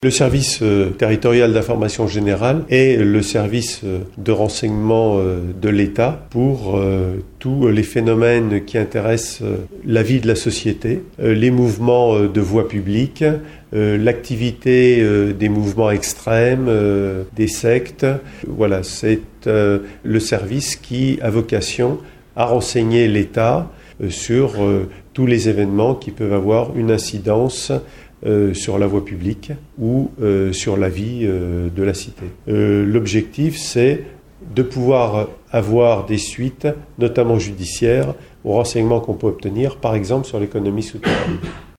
Le service territorial d'information générale est le service de renseignement de l'État pour tous les phénomènes qui intéressent la vie de la société, les mouvements de voie publique, l'activité des mouvements extrêmes, des sectes. Voilà, c'est le service qui a vocation à renseigner l'État sur tous les événements qui peuvent avoir une incidence sur la voie publique ou sur la vie de la cité. L'objectif, c'est de pouvoir avoir des suites, notamment judiciaires, aux renseignements qu'on peut obtenir, par exemple sur l'économie souterraine.